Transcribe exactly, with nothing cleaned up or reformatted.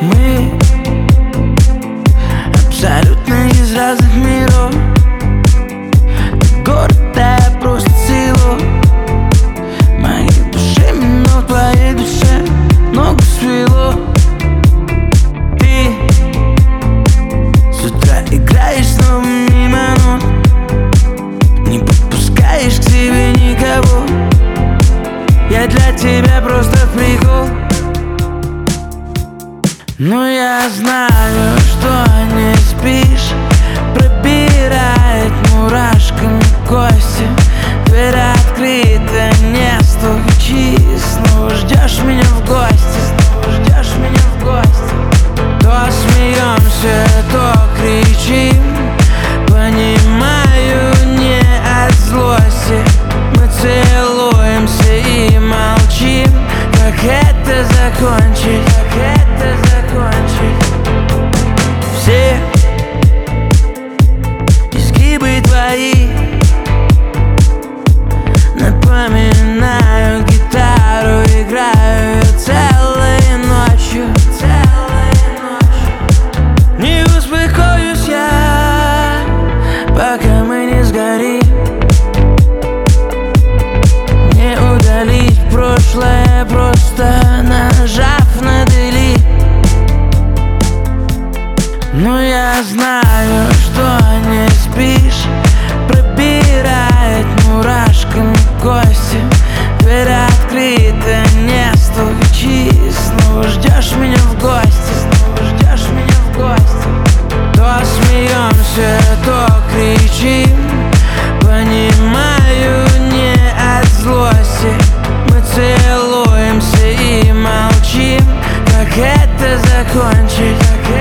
Мы абсолютно из разных миров. Ты город, а я просто село. Моей душе минут, твоей душе ногу свело. Ты с утра играешь снова мимо нот, не подпускаешь к себе никого. Я для тебя просто прикол. Но я знаю, что не спишь. Пробирает мурашками кости. Дверь открыта, не стучи. Снова ждешь меня в гости. Снова ждешь меня в гости. То смеемся, то кричим. Понимаю, не от злости. Мы целуемся и молчим. Как это закончить? Как это закончить? Все изгибы твои напоминаю гитару, играю ее целой ночью, целой ночью. Не успокоюсь я, пока мы не сгорим. Не удалить прошлое, просто нажав на delete. Но я знаю, что не спишь. Пробирает мурашками кости. Дверь открыта, не стучи. Снова ждешь меня в гости. Снова ждешь меня в гости. То смеемся, то кричим. Понимаю, не от злости. Мы целуемся и молчим. Как это закончить?